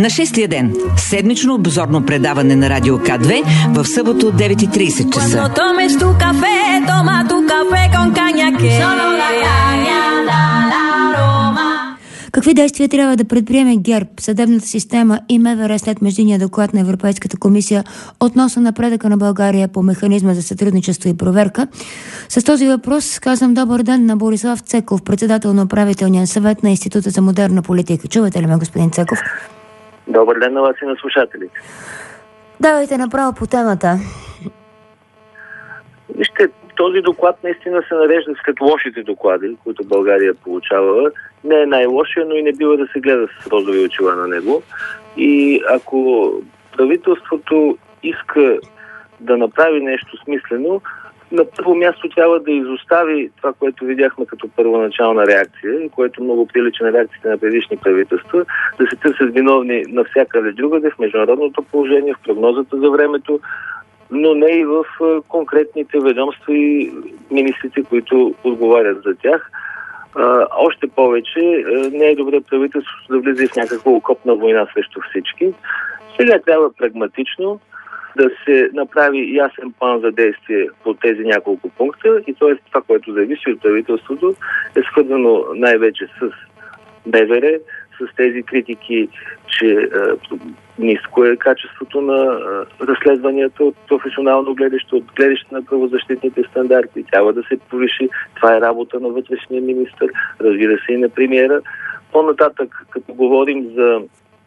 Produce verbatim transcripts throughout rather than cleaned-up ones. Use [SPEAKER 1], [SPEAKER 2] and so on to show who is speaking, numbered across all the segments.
[SPEAKER 1] на шестия ден. Седмично обзорно предаване на Радио К две в събота от девет и трийсет часа.
[SPEAKER 2] Какви действия трябва да предприеме ГЕРБ, съдебната система и МВР след междинния доклад на Европейската комисия относно напредъка на България по механизма за сътрудничество и проверка? С този въпрос казвам добър ден на Борислав Цеков, председател на управителния съвет на Института за модерна политика. Чувате ли ме, господин Цеков?
[SPEAKER 3] Добър ден на вас и на слушателите.
[SPEAKER 2] Давайте направо по темата.
[SPEAKER 3] Вижте, този доклад наистина се нарежда след лошите доклади, които България получава. Не е най-лошия, но и не бива да се гледа с розови очила на него. И ако правителството иска да направи нещо смислено, на първо място трябва да изостави това, което видяхме като първоначална реакция и което много прилича на реакциите на предишни правителства, да се търсят виновни навсякъде другаде, в международното положение, в прогнозата за времето, но не и в конкретните ведомства и министрите, които отговарят за тях. А, още повече не е добре правителството да влиза в някаква окопна война срещу всички. Сега трябва прагматично да се направи ясен план за действие по тези няколко пункта и т.е. това, което зависи от правителството, е свързано най-вече с МВР, с тези критики, че е, ниско е качеството на е, разследванията от професионално гледаще, от гледаще на правозащитните стандарти. Трябва да се повиши. Това е работа на вътрешния министър, разбира се и на премиера. По-нататък, като говорим за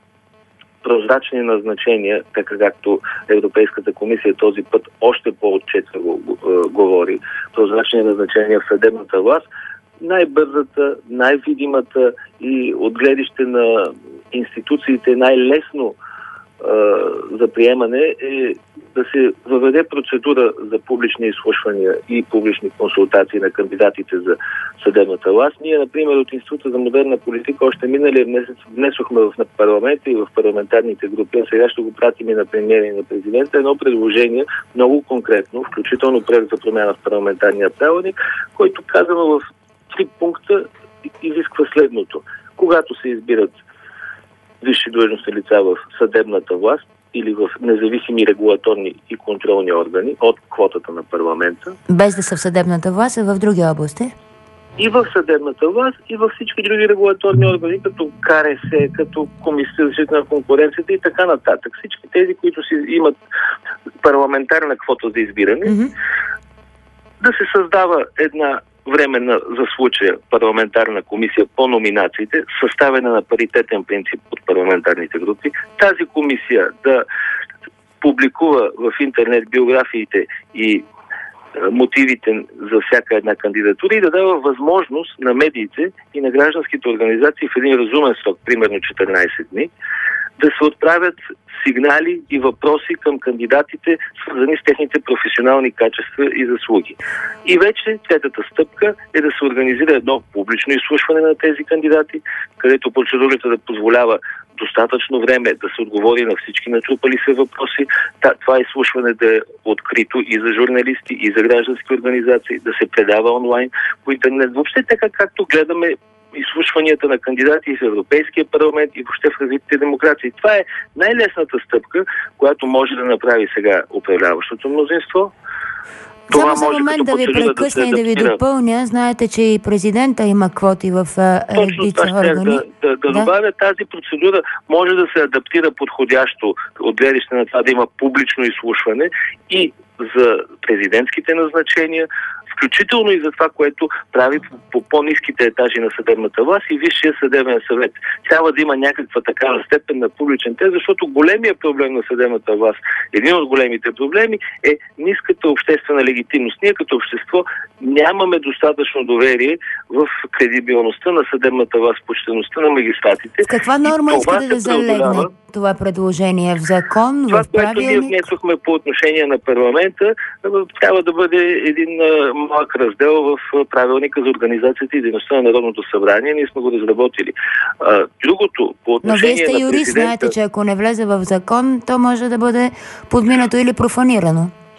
[SPEAKER 3] прозрачни назначения, така както Европейската комисия този път още по-отчетливо е, говори, прозрачни назначения в съдебната власт, най-бързата, най-видимата и от гледище на институциите най-лесно е, за приемане е да се въведе процедура за публични изслушвания и публични консултации на кандидатите за съдебната власт. Ние, например, от Института за модерна политика още миналия месец внесохме в парламента и в парламентарните групи, а сега ще го пратим и на премиера и на президента, едно предложение много конкретно, включително проект за промяна в парламентарния правилник, който казано в три пункта изисква следното. Когато се избират висши длъжностни лица в съдебната власт или в независими регулаторни и контролни органи от квотата на парламента.
[SPEAKER 2] Без да са в съдебната власт, а в други области?
[SPEAKER 3] И в съдебната власт, и във всички други регулаторни органи, като КРС, като Комисията за защита на конкуренцията и така нататък. Всички тези, които си имат парламентарна квота за избиране, mm-hmm. да се създава една временна за случая парламентарна комисия по номинациите, съставена на паритетен принцип от парламентарните групи. Тази комисия да публикува в интернет биографиите и мотивите за всяка една кандидатура и да дава възможност на медиите и на гражданските организации в един разумен срок, примерно четиринайсет дни, да се отправят сигнали и въпроси към кандидатите, свързани с техните професионални качества и заслуги. И вече третата стъпка е да се организира едно публично изслушване на тези кандидати, където процедурата да позволява достатъчно време да се отговори на всички натрупали се въпроси. Това изслушване да е открито и за журналисти, и за граждански организации, да се предава онлайн по интернет. Въобще така, както гледаме изслушванията на кандидати в Европейския парламент и въобще в развитите демокрации. Това е най-лесната стъпка, която може да направи сега управляващото мнозинство.
[SPEAKER 2] Само за момент да ви прекъсна да и да ви допълня. Знаете, че и президента има квоти в редица органи.
[SPEAKER 3] Да, да, да, да добавя, тази процедура може да се адаптира подходящо от гледаще на това да има публично изслушване и за президентските назначения, включително и за това, което прави по, по по-ниските етажи на съдебната власт и Висшия съдебен съвет. Трябва да има някаква такава степен на публичен тест, защото големия проблем на съдебната власт, един от големите проблеми е ниската обществена легитимност. Ние като общество нямаме достатъчно доверие в кредибилността на съдебната власт, почтеността на магистратите.
[SPEAKER 2] С каква норма искате да залегне това предложение? В закон,
[SPEAKER 3] това,
[SPEAKER 2] в правилник?
[SPEAKER 3] Това, което ние внесохме по отношение на парламента, трябва да бъде един малък раздел в правилника за организацията и дейността на Народното събрание. Ние сме го разработили. Другото, по отношение
[SPEAKER 2] Но вие сте юрист,
[SPEAKER 3] президента...
[SPEAKER 2] знаете, че ако не влезе в закон, то може да бъде подминато или профанирано.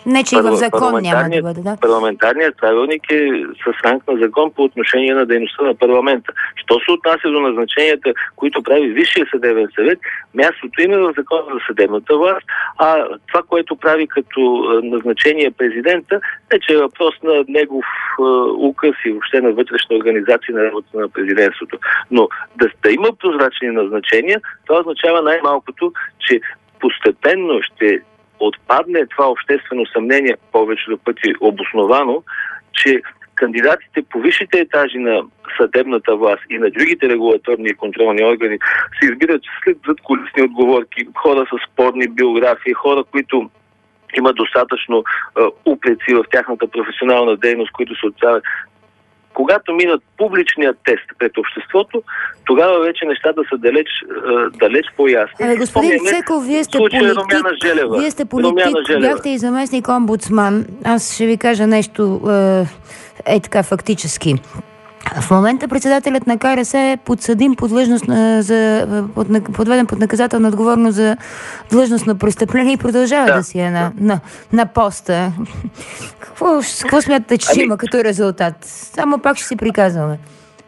[SPEAKER 2] Не, че и в закон няма да бъде, да?
[SPEAKER 3] Парламентарният правилник е с ранг на закон по отношение на дейността на парламента. Що се отнася до назначенията, които прави Висшия съдебен съвет, мястото има в закона за съдебната власт, а това, което прави като назначение президента, е, че е въпрос на негов е, указ и въобще на вътрешна организация на работа на президентството. Но да, да има прозрачни назначения, това означава най-малкото, че постепенно ще отпадне това обществено съмнение, повечето пъти обосновано, че кандидатите по висшите етажи на съдебната власт и на другите регулаторни и контролни органи се избират след задкулисни отговорки, хора с спорни биографии, хора, които имат достатъчно а, упреци в тяхната професионална дейност, които се отправят. Когато минат публичният тест пред обществото, тогава вече нещата са далеч, далеч по-ясни.
[SPEAKER 2] Абе, господин Цеков, вие сте политик,
[SPEAKER 3] Желева.
[SPEAKER 2] вие сте политик, бяхте и заместник омбудсман. Аз ще ви кажа нещо е, е така фактически. В момента председателят на КРС е подсъдим под длъжност на, за, под, подведен под наказателна отговорност за длъжност на престъпление и продължава да, да си е на, на, на поста. Какво, какво смятате, че ами... има като резултат? Само пак ще си приказваме.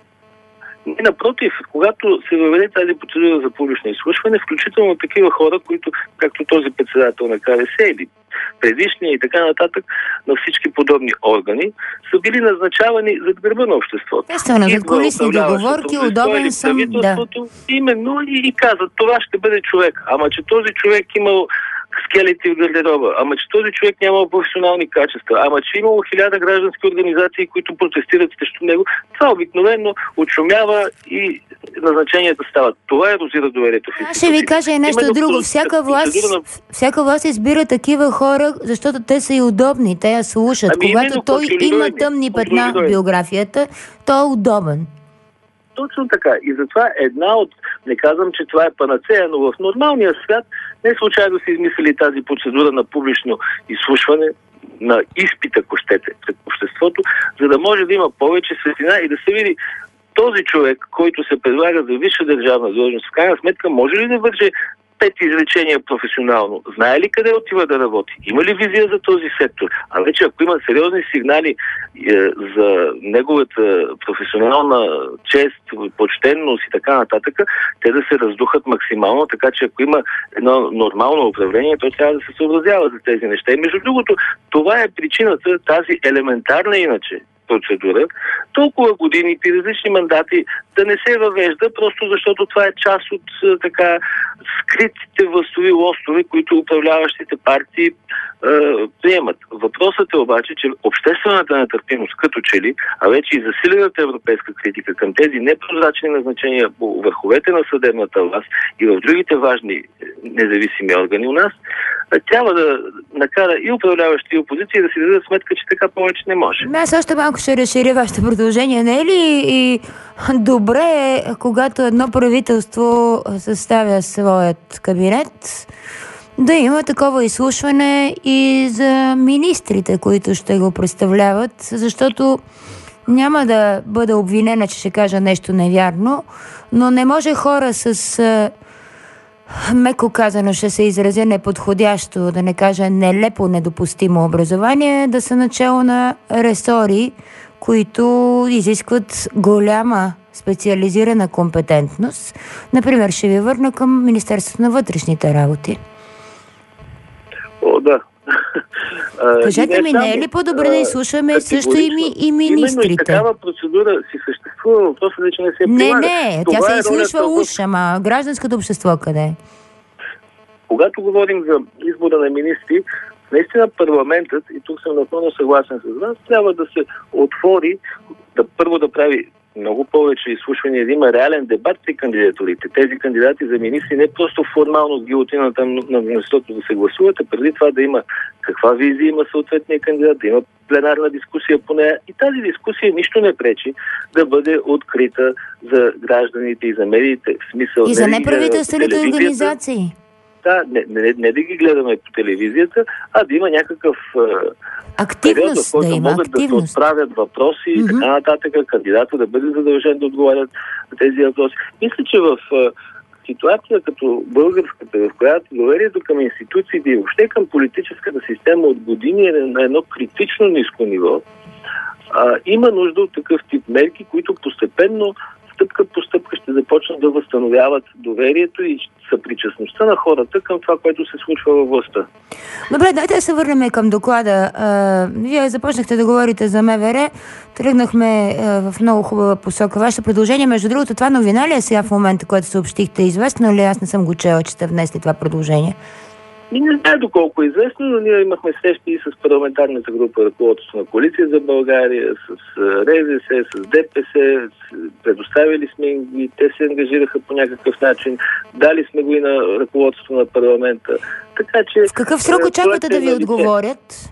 [SPEAKER 3] И напротив, когато се въведе тази процедура за публично изслушване, включително такива хора, които, както този председател на КРС или предишния и така нататък, на всички подобни органи, са били назначавани зад гърба на обществото.
[SPEAKER 2] Естествено, зад колисни договорки, удобен съм, да.
[SPEAKER 3] Именно и, и казват, това ще бъде човек. Ама че този човек имал скелети в гардероба, ама че този човек нямал професионални качества, ама че имало хиляда граждански организации, които протестират срещу него, това обикновено отшумява и назначенията стават. Това ерозира доверието в институциите.
[SPEAKER 2] Аз ще ви кажа и нещо друго. Всяка власт, всяка власт избира такива хора, защото те са и удобни, те я слушат. Ами когато той има тъмни петна в биографията, той е удобен.
[SPEAKER 3] Точно така. И затова една от, не казвам, че това е панацея, но в нормалния свят не случайно са измислили тази процедура на публично изслушване, на изпит, ако щете, пред обществото, за да може да има повече светлина и да се види този човек, който се предлага за висша държавна длъжност, в крайна сметка може ли да върже пет изречения професионално? Знае ли къде отива да работи? Има ли визия за този сектор? А вече ако има сериозни сигнали е, за неговата професионална чест, почтенност и така нататък, те да се раздухат максимално, така че ако има едно нормално управление, то трябва да се съобразява за тези неща. И между другото, това е причината, тази елементарна иначе процедура, толкова години при различни мандати да не се въвежда, просто защото това е част от така скритите властови лостове, които управляващите партии е, приемат. Въпросът е обаче, че обществената нетърпимост като че ли, а вече и засилената европейска критика към тези непрозрачни назначения по върховете на съдебната власт и в другите важни независими органи у нас, трябва да накара и управляващи и опозиции да си дадат сметка, че така повече не може.
[SPEAKER 2] Аз още малко ще разширя вашето предложение. Не е ли и добре, когато едно правителство съставя своят кабинет, да има такова изслушване и за министрите, които ще го представляват, защото няма да бъда обвинена, че ще кажа нещо невярно, но не може хора с, меко казано, ще се изразя неподходящо, да не кажа нелепо недопустимо образование, да са начало на ресори, които изискват голяма специализирана компетентност. Например, ще ви върна към Министерството на вътрешните работи.
[SPEAKER 3] О, да.
[SPEAKER 2] Кажете ми, не е ли по-добре да изслушаме също и, ми, и министрите?
[SPEAKER 3] Именно и такава процедура си съществува, въпросът е, че не се прилага.
[SPEAKER 2] Не, не, тя се изслушва уж, ама гражданското общество къде е?
[SPEAKER 3] Когато говорим за избора на министри, наистина парламентът, и тук съм напълно съгласен с вас, трябва да се отвори, да първо да прави много повече изслушвания, да има реален дебат при кандидатурите. Тези кандидати за министри не просто формално с гилотината на мнозинството да се гласуват, а преди това да има каква визия има съответния кандидат, да има пленарна дискусия по нея. И тази дискусия нищо не пречи да бъде открита за гражданите и за медиите. В смисъл,
[SPEAKER 2] и за неправителствените организации.
[SPEAKER 3] Да, не, не, не да ги гледаме по телевизията, а да има някакъв
[SPEAKER 2] активност,
[SPEAKER 3] период, в който
[SPEAKER 2] да има
[SPEAKER 3] могат
[SPEAKER 2] активност.
[SPEAKER 3] да се отправят въпроси и
[SPEAKER 2] mm-hmm.
[SPEAKER 3] така нататък, кандидата да бъде задължен да отговарят на тези въпроси. Мисля, че в ситуация като българската, в която доверието към институциите и въобще към политическата система от години е на едно критично ниско ниво, а, има нужда от такъв тип мерки, които постепенно, стъпка по стъпка ще започнат да възстановяват доверието и съпричастността на хората към това, което се случва във властта.
[SPEAKER 2] Добре, дайте да се върнем към доклада. А, вие започнахте да говорите за МВР, тръгнахме а, в много хубава посока. Вашето предложение, между другото, това новина ли е сега в момента, което съобщихте? Известно ли? Аз не съм го чела, че сте внесли това предложение.
[SPEAKER 3] И не знае доколко е известно, но ние имахме срещи и с парламентарната група ръководство на Коалиция за България, с РЗС, с ДПС, предоставили сме и те се ангажираха по някакъв начин, дали сме го и на ръководство на парламента. Така че...
[SPEAKER 2] В какъв срок очаквате да ви отговорят?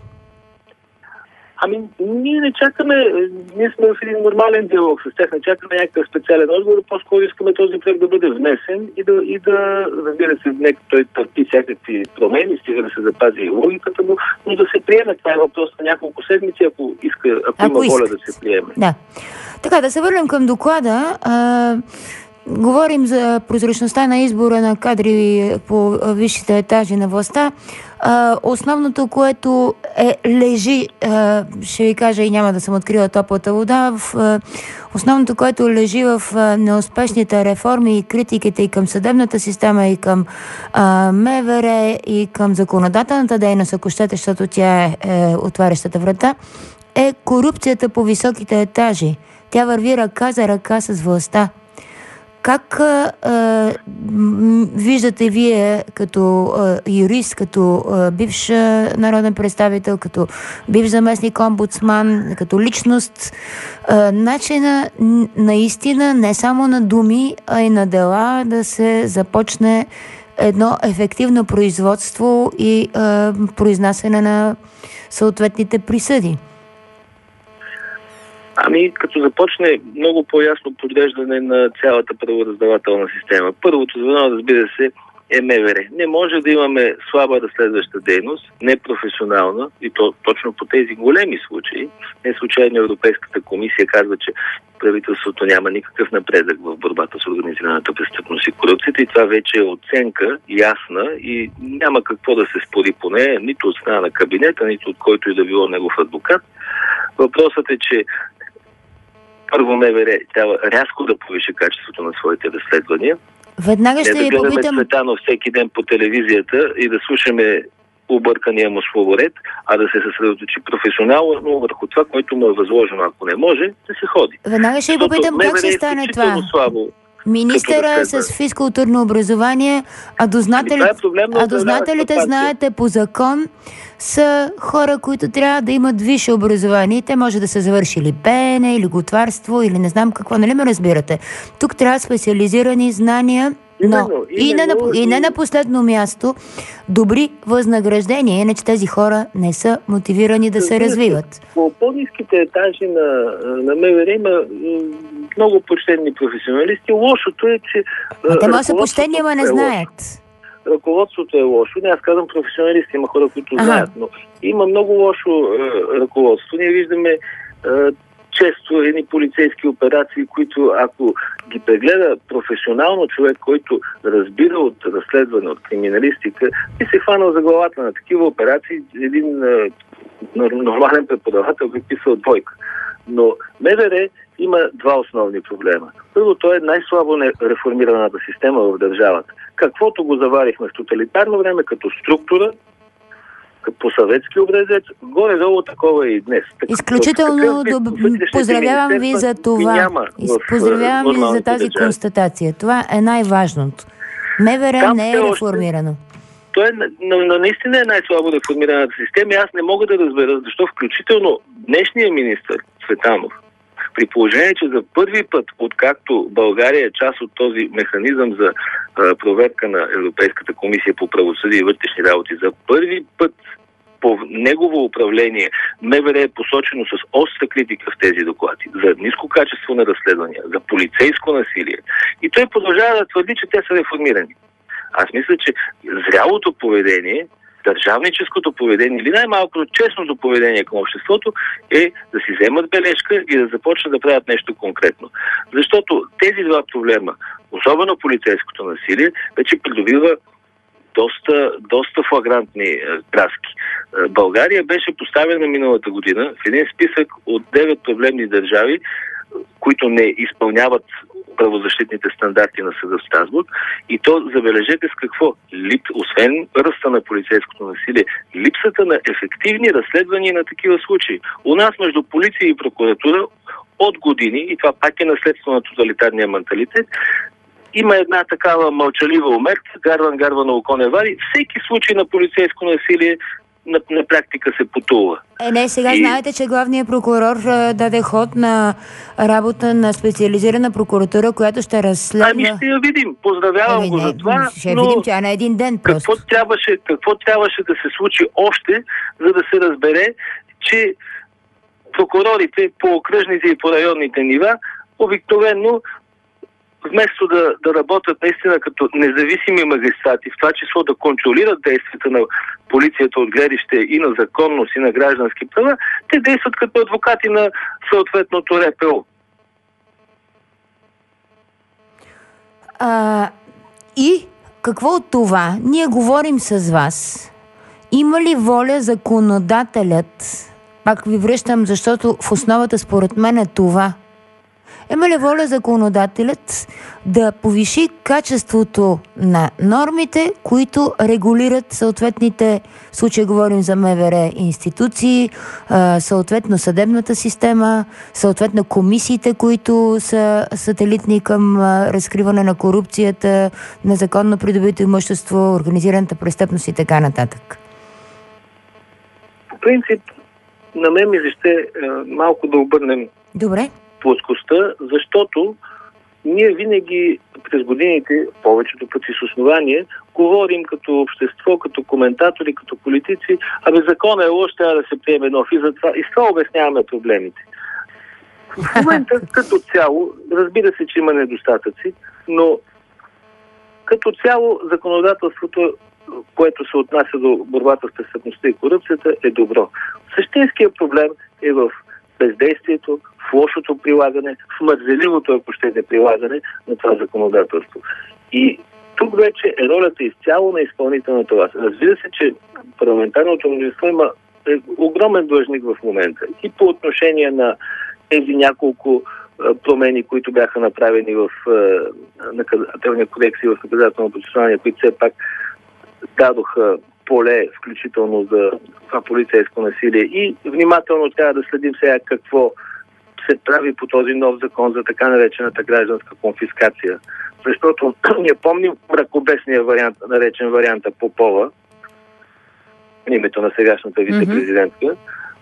[SPEAKER 3] Ами, ние не чакаме, ние сме в един нормален диалог с тях, не чакаме някакъв специален отговор, по-скоро искаме този проект да бъде внесен и да, и да разбира се, нека той търпи всякакви промени, стига да се запази логиката му, но да се приеме. Това е въпрос на няколко седмици, ако иска, ако, ако има воля да се приеме.
[SPEAKER 2] Да. Така, да се върнем към доклада. А... Говорим за прозрачността на избора на кадри по висшите етажи на властта. А, основното, което е, лежи, а, ще ви кажа и няма да съм открила топлата вода, в, а, основното, което лежи в а, неуспешните реформи и критиките и към съдебната система, и към а, МВР, и към законодателната дейност, ако щете, защото тя е, е отварящата врата, е корупцията по високите етажи. Тя върви ръка за ръка с властта. Как а, а, виждате вие като а, юрист, като а, бивш народен представител, като бивш заместник омбудсман, като личност, а, начина наистина не само на думи, а и на дела да се започне едно ефективно производство и а, произнасяне на съответните присъди?
[SPEAKER 3] Ами, като започне много по-ясно подреждане на цялата правораздавателна система. Първото звено, разбира се, е МВР. Не може да имаме слаба разследваща дейност, непрофесионална, и то точно по тези големи случаи. Не случайно Европейската комисия казва, че правителството няма никакъв напредък в борбата с организираната престъпност и корупцията, и това вече е оценка ясна и няма какво да се спори по нея, нито от страна на кабинета, нито от който и да било негов адвокат. Въпросът е, че първо МВР трябва рязко да повиши качеството на своите разследвания.
[SPEAKER 2] Веднага ще
[SPEAKER 3] не да
[SPEAKER 2] ви
[SPEAKER 3] гледаме
[SPEAKER 2] попитам...
[SPEAKER 3] Цветанов всеки ден по телевизията и да слушаме объркания му словоред, а да се съсредоточи професионално върху това, което му е възложено. Ако не може, да се ходи.
[SPEAKER 2] Веднага ще ви попитам как ще стане това.
[SPEAKER 3] Слабо,
[SPEAKER 2] министъра с физкултурно образование, а дознателите,
[SPEAKER 3] е
[SPEAKER 2] а дознателите знаете по закон, са хора, които трябва да имат висше образование. Те може да са завършили пеене или готварство или не знам какво, нали ме разбирате? Тук трябва специализирани знания, но
[SPEAKER 3] именно,
[SPEAKER 2] и, не на, и не на последно място добри възнаграждения, иначе тези хора не са мотивирани да се развиват.
[SPEAKER 3] По по-ниските етажи на, на МВР има много почтени професионалисти. Лошото е, че...
[SPEAKER 2] А те може да са почтени, ама не знаят.
[SPEAKER 3] Ръководството е лошо. Не, аз казвам професионалисти, има хора, които ага. знаят, но има много лошо е, ръководство. Ние виждаме е, често едни полицейски операции, които ако ги прегледа професионално човек, който разбира от разследване, от криминалистика, и се хванал за главата на такива операции, един е, нормален преподавател би писал двойка. Но МВР има два основни проблема. Първо, то е най-слабо реформираната система в държавата. Каквото го заварихме в тоталитарно време като структура, по съветски образец, горе-долу такова е и днес. Так,
[SPEAKER 2] изключително доб... поздравявам ви за това. Поздравявам ви за тази държави. Констатация. Това е най-важното. МВР Там не е реформирано.
[SPEAKER 3] То е, но, но наистина е най-слабо реформираната система. Аз не мога да разбера защо включително днешния министър Цветанов, при положение, че за първи път, откакто България е част от този механизъм за а, проверка на Европейската комисия по правосъдие и вътрешни работи, за първи път по негово управление МВР е посочено с остра критика в тези доклади за ниско качество на разследвания, за полицейско насилие. И той продължава да твърди, че те са реформирани. Аз мисля, че зрялото поведение държавническото поведение или най-малко честното поведение към обществото е да си вземат бележка и да започнат да правят нещо конкретно. Защото тези два проблема, особено полицейското насилие, вече придобива доста, доста флагрантни е, краски. Е, България беше поставена миналата година в един списък от девет проблемни държави, които не изпълняват правозащитните стандарти на съда в Страсбург. И то, забележете с какво, лип, освен ръста на полицейското насилие, липсата на ефективни разследвания на такива случаи. У нас между полиция и прокуратура от години, и това пак е наследство на тоталитарния менталитет, има една такава мълчалива умерка, гарван, гарван на око не вари. Всеки случай на полицейско насилие на, на практика се потулва.
[SPEAKER 2] Е, не, сега и... знаете, че главният прокурор а, даде ход на работа на специализирана прокуратура, която ще разследва...
[SPEAKER 3] Ами ще я видим. Поздравявам
[SPEAKER 2] Еми,
[SPEAKER 3] го
[SPEAKER 2] не,
[SPEAKER 3] за това.
[SPEAKER 2] Ще я
[SPEAKER 3] но...
[SPEAKER 2] видим, тя на един ден просто.
[SPEAKER 3] Какво трябваше, какво трябваше да се случи още, за да се разбере, че прокурорите по окръжните и по районните нива обикновено вместо да, да работят наистина като независими магистрати, в това число да контролират действията на полицията от гледище и на законност, и на граждански права, те действат като адвокати на съответното РПО.
[SPEAKER 2] А, и какво от това? Ние говорим с вас. Има ли воля законодателят, пак ви връщам, защото в основата според мен е това, има ли воля законодателят да повиши качеството на нормите, които регулират съответните, в случая говорим за МВР институции, съответно съдебната система, съответно комисиите, които са сателитни към разкриване на корупцията, незаконно придобито имущество, организираната престъпност и така нататък?
[SPEAKER 3] По принцип, на мен ми ще малко да обърнем
[SPEAKER 2] Добре.
[SPEAKER 3] плоскостта, защото ние винаги през годините, повечето пъти с основание, говорим като общество, като коментатори, като политици, абе закона е лош, трябва да се приеме нов и, затова, и с това обясняваме проблемите. В момента като цяло, разбира се, че има недостатъци, но като цяло законодателството, което се отнася до борбата с престъпността и корупцията, е добро. Същинският проблем е в бездействието, в лошото прилагане, в мързеливото, ако ще не прилагане на това законодателство. И тук вече е ролята изцяло на изпълнителната власт. Разбира се, че парламентарното мнозинство има е огромен длъжник в момента. И по отношение на тези няколко промени, които бяха направени в наказателния кодекс и в наказателно процесуаление, които все пак дадоха поле, включително за това полицейско насилие. И внимателно трябва да следим сега какво се прави по този нов закон за така наречената гражданска конфискация. Защото ние помним мракобесния вариант, наречен варианта Попова, името на сегашната вице-президентка. Mm-hmm.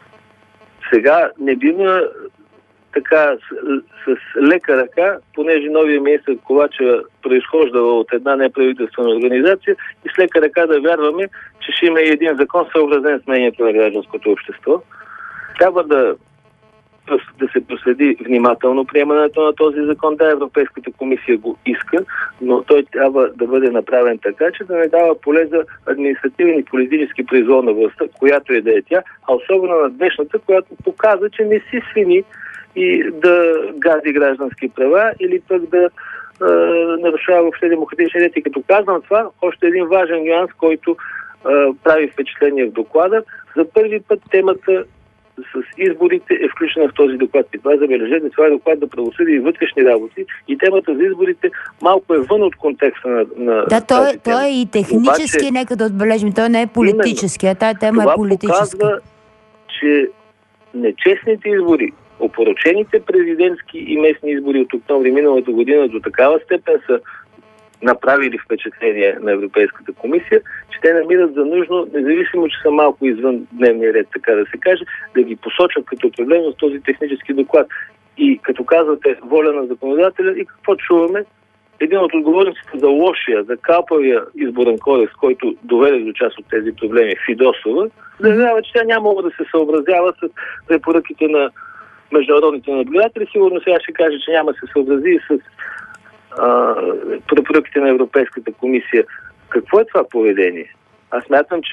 [SPEAKER 3] Сега не бива така с, с лека ръка, понеже новия министър Ковачева произхождала от една неправителствена организация, и с лека ръка да вярваме, че ще има и един закон, съобразен с мнението на гражданското общество. Трябва да, да се проследи внимателно приемането на този закон. Да, Европейската комисия го иска, но той трябва да бъде направен така, че да не дава поле за административен и политически произвол на властта, която е да е тя, а особено на днешната, която показва, че не си свини и да гази граждански права или пък да е, нарушава въобще демократични ред. И като казвам това, още един важен нюанс, който е, прави впечатление в доклада. За първи път темата с изборите е включена в този доклад. И това, забележете, това е доклад за правосъдие и вътрешни работи. И темата за изборите малко е вън от контекста на, на
[SPEAKER 2] да, той, тази тема. Той е и технически, обаче, нека да отбележим. Той не е политически, а тази тема е политическа. Това показва,
[SPEAKER 3] че нечестните избори, опорочените президентски и местни избори от октомври миналата година до такава степен са направили впечатление на Европейската комисия, че те намират за нужно, независимо, че са малко извън дневния ред, така да се каже, да ги посочат като проблем в този технически доклад. И като казвате воля на законодателя, и какво чуваме? Един от отговорниците за лошия, за калпавия изборен кодекс, който доведе до част от тези проблеми, Фидосова, заявява, че тя няма да се съобразява с препоръките на международните наблюдатели. Сигурно сега ще каже, че няма да се съобрази и с а, препоръките на Европейската комисия. Какво е това поведение? Аз смятам, че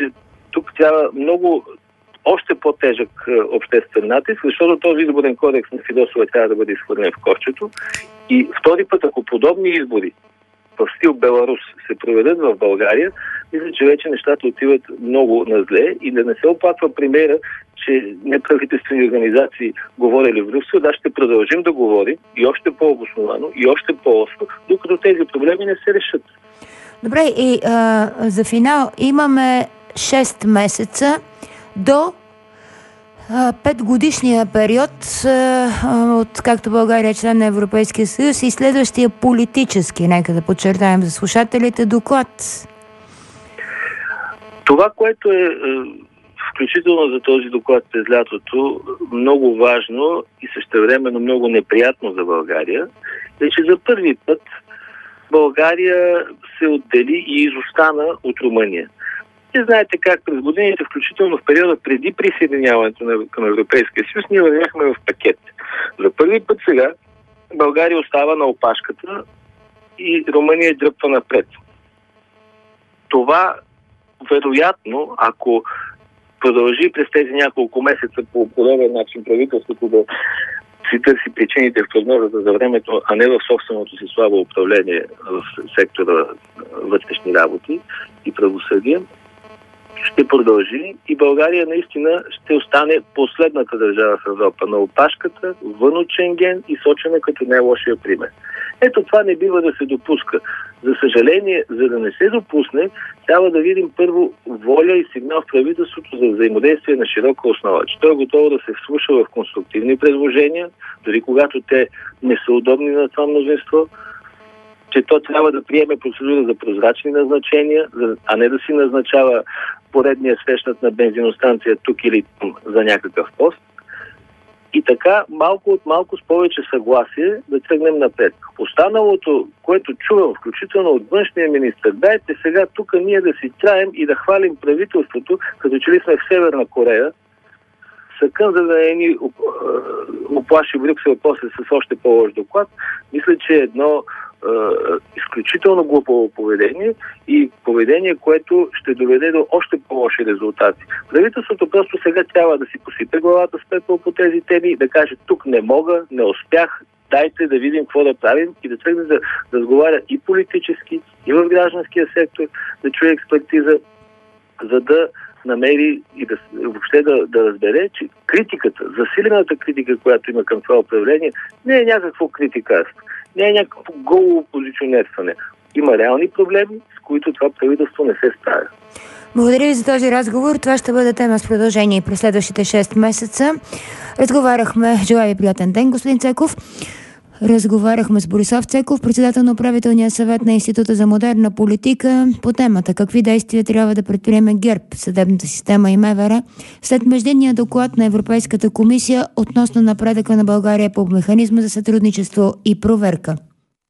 [SPEAKER 3] тук трябва много още по-тежък обществен натиск, защото този изборен кодекс на Фидосова трябва да бъде изхвърлен в корчето. И втори път, ако подобни избори в стил Беларус се проведат в България, мисля, че вече нещата отиват много на зле и да не се оплаква премиера, че неправителствени организации говорили в Брюксел, да, ще продължим да говорим и още по-обосновано, и още по-остро, докато тези проблеми не се решат.
[SPEAKER 2] Добре, и а, за финал имаме шест месеца до пет годишния период, от както България е член на Европейския съюз, и следващия политически, нека да подчертаем за слушателите, доклад.
[SPEAKER 3] Това, което е включително за този доклад през лятото много важно и същевременно много неприятно за България, е, че за първи път България се отдели и изостана от Румъния. И знаете как през годините, включително в периода преди присъединяването към Европейския съюз, ние вървяхме в пакет. За първи път сега България остава на опашката и Румъния дръпва напред. Това, вероятно, ако продължи през тези няколко месеца по подобен начин правителството да си търси причините в прогнозата за времето, а не в собственото си слабо управление в сектора вътрешни работи и правосъдие, ще продължи и България наистина ще остане последната държава в Европа на опашката, вън от Шенген и сочена като най-лошия пример. Ето това не бива да се допуска. За съжаление, за да не се допусне, трябва да видим първо воля и сигнал в правителството за взаимодействие на широка основа. Че той е готово да се вслуша в конструктивни предложения, дори когато те не са удобни на това мнозинство, че то трябва да приеме процедура за прозрачни назначения, а не да си назначава поредния срещнат на бензиностанция тук или там за някакъв пост. И така, малко от малко с повече съгласие да тръгнем напред. Останалото, което чувам, включително от външния министър, дайте сега тук ние да си траем и да хвалим правителството, като че ли сме в Северна Корея, съкън, за да не ни оплаши Брюксел после с още по-лош доклад. Мисля, че е едно изключително глупаво поведение и поведение, което ще доведе до още по-лоши резултати. Правителството просто сега трябва да си посипе главата с пепел по тези теми и да каже: тук не мога, не успях, дайте да видим какво да правим и да тръгне да, да разговаря и политически, и в гражданския сектор, да чуе експертиза, за да намери и да, въобще да, да разбере, че критиката, засилената критика, която има към това управление, не е някакво критикарство, не е някакво голо позиционерстване. Има реални проблеми, с които това правителство не се справя.
[SPEAKER 2] Благодаря ви за този разговор. Това ще бъде тема с продължение през следващите шест месеца. Разговаряхме. Желая ви приятен ден, господин Цеков. Разговаряхме с Борислав Цеков, председател на управителния съвет на Института за модерна политика, по темата какви действия трябва да предприеме ГЕРБ, съдебната система и МВР след междинния доклад на Европейската комисия относно напредъка на България по механизма за сътрудничество и проверка.